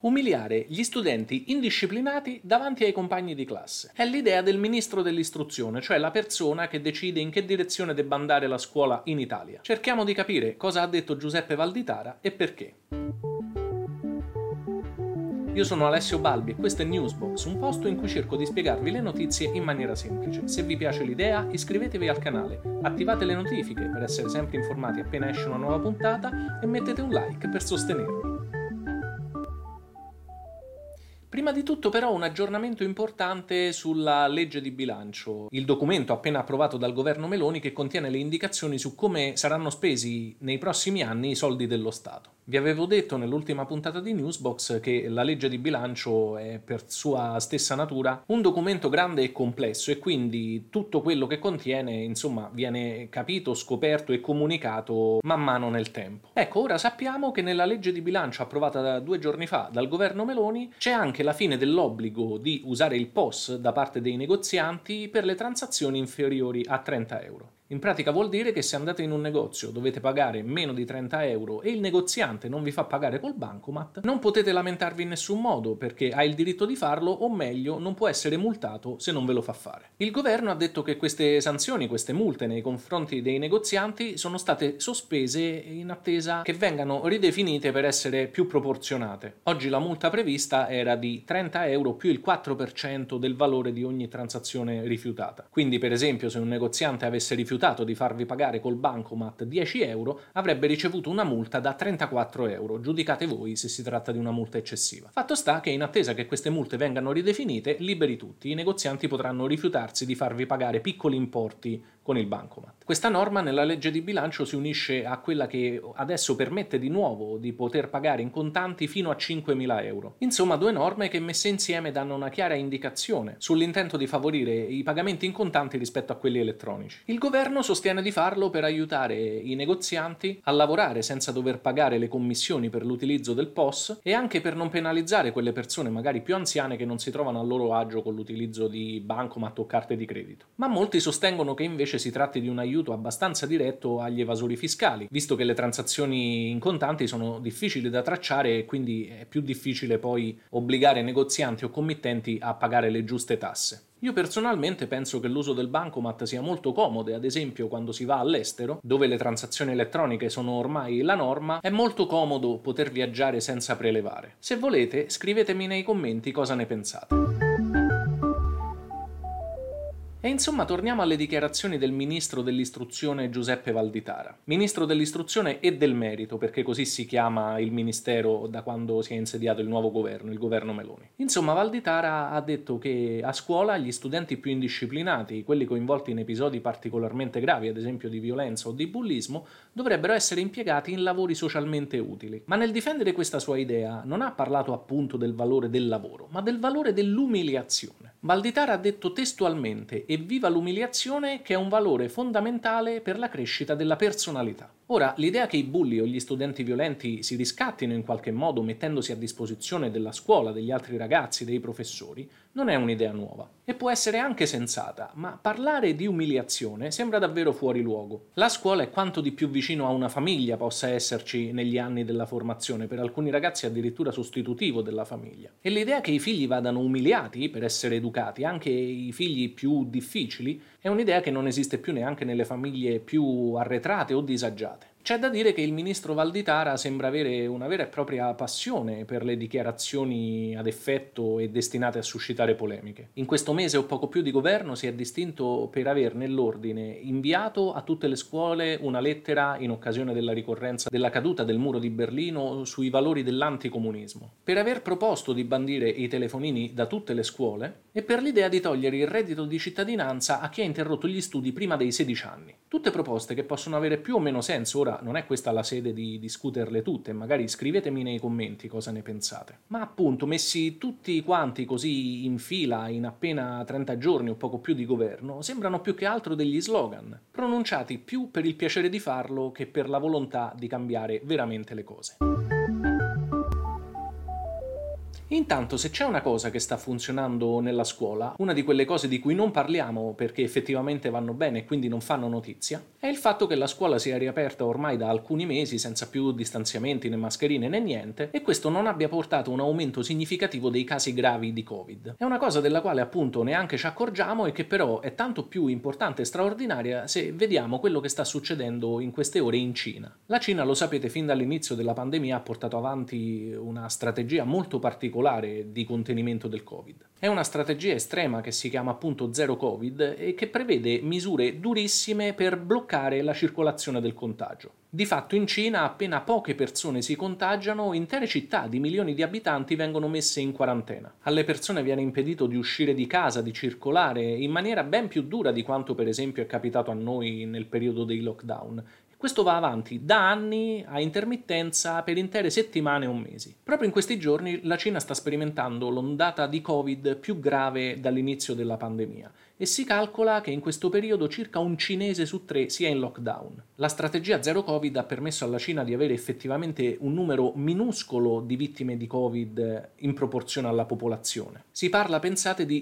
Umiliare gli studenti indisciplinati davanti ai compagni di classe. È l'idea del ministro dell'istruzione, cioè la persona che decide in che direzione debba andare la scuola in Italia. Cerchiamo di capire cosa ha detto Giuseppe Valditara e perché. Io sono Alessio Balbi e questo è Newsbox, un posto in cui cerco di spiegarvi le notizie in maniera semplice. Se vi piace l'idea, iscrivetevi al canale, attivate le notifiche per essere sempre informati appena esce una nuova puntata e mettete un like per sostenermi. Prima di tutto però un aggiornamento importante sulla legge di bilancio, il documento appena approvato dal governo Meloni che contiene le indicazioni su come saranno spesi nei prossimi anni i soldi dello Stato. Vi avevo detto nell'ultima puntata di Newsbox che la legge di bilancio è per sua stessa natura un documento grande e complesso e quindi tutto quello che contiene, insomma, viene capito, scoperto e comunicato man mano nel tempo. Ecco, ora sappiamo che nella legge di bilancio approvata 2 giorni fa dal governo Meloni c'è anche la fine dell'obbligo di usare il POS da parte dei negozianti per le transazioni inferiori a 30 euro. In pratica vuol dire che se andate in un negozio dovete pagare meno di 30 euro e il negoziante non vi fa pagare col bancomat, non potete lamentarvi in nessun modo perché ha il diritto di farlo o meglio non può essere multato se non ve lo fa fare. Il governo ha detto che queste sanzioni, queste multe nei confronti dei negozianti sono state sospese in attesa che vengano ridefinite per essere più proporzionate. Oggi la multa prevista era di 30 euro più il 4% del valore di ogni transazione rifiutata. Quindi per esempio se un negoziante avesse rifiutato di farvi pagare col bancomat 10 euro, avrebbe ricevuto una multa da 34 euro. Giudicate voi se si tratta di una multa eccessiva. Fatto sta che in attesa che queste multe vengano ridefinite, liberi tutti, i negozianti potranno rifiutarsi di farvi pagare piccoli importi con il bancomat. Questa norma nella legge di bilancio si unisce a quella che adesso permette di nuovo di poter pagare in contanti fino a 5.000 euro. Insomma, 2 norme che messe insieme danno una chiara indicazione sull'intento di favorire i pagamenti in contanti rispetto a quelli elettronici. Il governo sostiene di farlo per aiutare i negozianti a lavorare senza dover pagare le commissioni per l'utilizzo del POS e anche per non penalizzare quelle persone magari più anziane che non si trovano a loro agio con l'utilizzo di bancomat o carte di credito. Ma molti sostengono che invece si tratti di un aiuto abbastanza diretto agli evasori fiscali, visto che le transazioni in contanti sono difficili da tracciare e quindi è più difficile poi obbligare negozianti o committenti a pagare le giuste tasse. Io personalmente penso che l'uso del bancomat sia molto comodo, ad esempio quando si va all'estero, dove le transazioni elettroniche sono ormai la norma, è molto comodo poter viaggiare senza prelevare. Se volete, scrivetemi nei commenti cosa ne pensate. E insomma torniamo alle dichiarazioni del ministro dell'istruzione Giuseppe Valditara. Ministro dell'istruzione e del merito, perché così si chiama il ministero da quando si è insediato il nuovo governo, il governo Meloni. Insomma, Valditara ha detto che a scuola gli studenti più indisciplinati, quelli coinvolti in episodi particolarmente gravi, ad esempio di violenza o di bullismo, dovrebbero essere impiegati in lavori socialmente utili. Ma nel difendere questa sua idea non ha parlato appunto del valore del lavoro, ma del valore dell'umiliazione. Valditara ha detto testualmente e viva l'umiliazione che è un valore fondamentale per la crescita della personalità. Ora, l'idea che i bulli o gli studenti violenti si riscattino in qualche modo mettendosi a disposizione della scuola, degli altri ragazzi, dei professori, non è un'idea nuova e può essere anche sensata, ma parlare di umiliazione sembra davvero fuori luogo. La scuola è quanto di più vicino a una famiglia possa esserci negli anni della formazione, per alcuni ragazzi addirittura sostitutivo della famiglia. E l'idea che i figli vadano umiliati per essere educati, anche i figli più difficili, è un'idea che non esiste più neanche nelle famiglie più arretrate o disagiate. C'è da dire che il ministro Valditara sembra avere una vera e propria passione per le dichiarazioni ad effetto e destinate a suscitare polemiche. In questo mese o poco più di governo si è distinto per aver nell'ordine inviato a tutte le scuole una lettera in occasione della ricorrenza della caduta del muro di Berlino sui valori dell'anticomunismo, per aver proposto di bandire i telefonini da tutte le scuole e per l'idea di togliere il reddito di cittadinanza a chi ha interrotto gli studi prima dei 16 anni. Tutte proposte che possono avere più o meno senso. Ora non è questa la sede di discuterle tutte, magari scrivetemi nei commenti cosa ne pensate. Ma appunto, messi tutti quanti così in fila in appena 30 giorni o poco più di governo, sembrano più che altro degli slogan, pronunciati più per il piacere di farlo che per la volontà di cambiare veramente le cose. Intanto, se c'è una cosa che sta funzionando nella scuola, una di quelle cose di cui non parliamo perché effettivamente vanno bene e quindi non fanno notizia, è il fatto che la scuola sia riaperta ormai da alcuni mesi senza più distanziamenti né mascherine né niente e questo non abbia portato un aumento significativo dei casi gravi di Covid. È una cosa della quale appunto neanche ci accorgiamo e che però è tanto più importante e straordinaria se vediamo quello che sta succedendo in queste ore in Cina. La Cina, lo sapete, fin dall'inizio della pandemia ha portato avanti una strategia molto particolare di contenimento del Covid. È una strategia estrema che si chiama appunto Zero Covid e che prevede misure durissime per bloccare la circolazione del contagio. Di fatto in Cina appena poche persone si contagiano, intere città di milioni di abitanti vengono messe in quarantena. Alle persone viene impedito di uscire di casa, di circolare in maniera ben più dura di quanto per esempio è capitato a noi nel periodo dei lockdown. Questo va avanti da anni a intermittenza per intere settimane o mesi. Proprio in questi giorni la Cina sta sperimentando l'ondata di Covid più grave dall'inizio della pandemia e si calcola che in questo periodo circa un cinese su 3 sia in lockdown. La strategia Zero Covid ha permesso alla Cina di avere effettivamente un numero minuscolo di vittime di Covid in proporzione alla popolazione. Si parla, pensate, di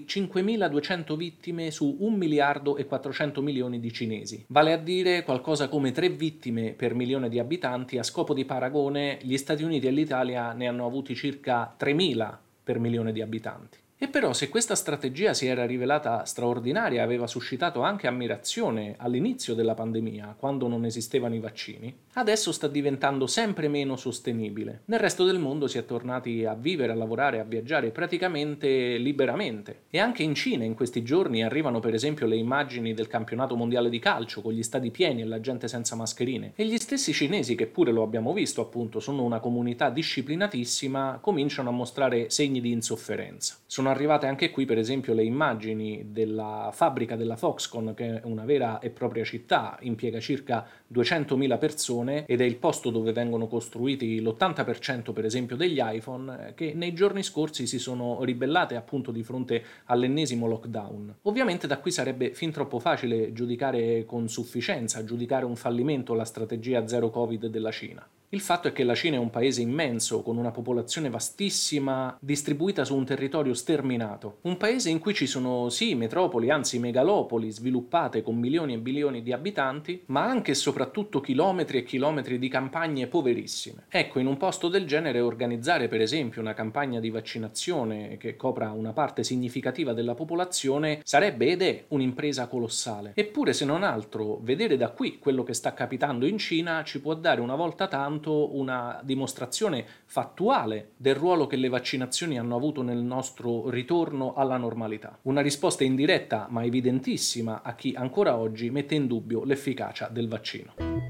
5.200 vittime su 1 miliardo e 400 milioni di cinesi, vale a dire qualcosa come 3 vittime per milione di abitanti. A scopo di paragone, gli Stati Uniti e l'Italia ne hanno avuti circa 3.000 per milione di abitanti. E però se questa strategia si era rivelata straordinaria e aveva suscitato anche ammirazione all'inizio della pandemia, quando non esistevano i vaccini, adesso sta diventando sempre meno sostenibile. Nel resto del mondo si è tornati a vivere, a lavorare, a viaggiare praticamente liberamente. E anche in Cina in questi giorni arrivano per esempio le immagini del campionato mondiale di calcio con gli stadi pieni e la gente senza mascherine. E gli stessi cinesi, che pure lo abbiamo visto appunto, sono una comunità disciplinatissima, cominciano a mostrare segni di insofferenza. Sono arrivate anche qui per esempio le immagini della fabbrica della Foxconn, che è una vera e propria città, impiega circa 200.000 persone ed è il posto dove vengono costruiti l'80% per esempio degli iPhone, che nei giorni scorsi si sono ribellate appunto di fronte all'ennesimo lockdown. Ovviamente da qui sarebbe fin troppo facile giudicare con sufficienza, giudicare un fallimento la strategia Zero Covid della Cina. Il fatto è che la Cina è un paese immenso, con una popolazione vastissima, distribuita su un territorio sterminato. Un paese in cui ci sono sì metropoli, anzi megalopoli, sviluppate con milioni e bilioni di abitanti, ma anche e soprattutto chilometri e chilometri di campagne poverissime. Ecco, in un posto del genere organizzare per esempio una campagna di vaccinazione che copra una parte significativa della popolazione sarebbe ed è un'impresa colossale. Eppure, se non altro, vedere da qui quello che sta capitando in Cina ci può dare una volta tanto una dimostrazione fattuale del ruolo che le vaccinazioni hanno avuto nel nostro ritorno alla normalità. Una risposta indiretta ma evidentissima a chi ancora oggi mette in dubbio l'efficacia del vaccino.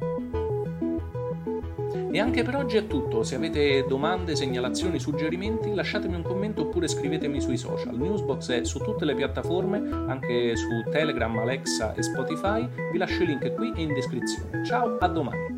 E anche per oggi è tutto. Se avete domande, segnalazioni, suggerimenti, lasciatemi un commento oppure scrivetemi sui social. Newsbox è su tutte le piattaforme, anche su Telegram, Alexa e Spotify. Vi lascio il link qui e in descrizione. Ciao, a domani!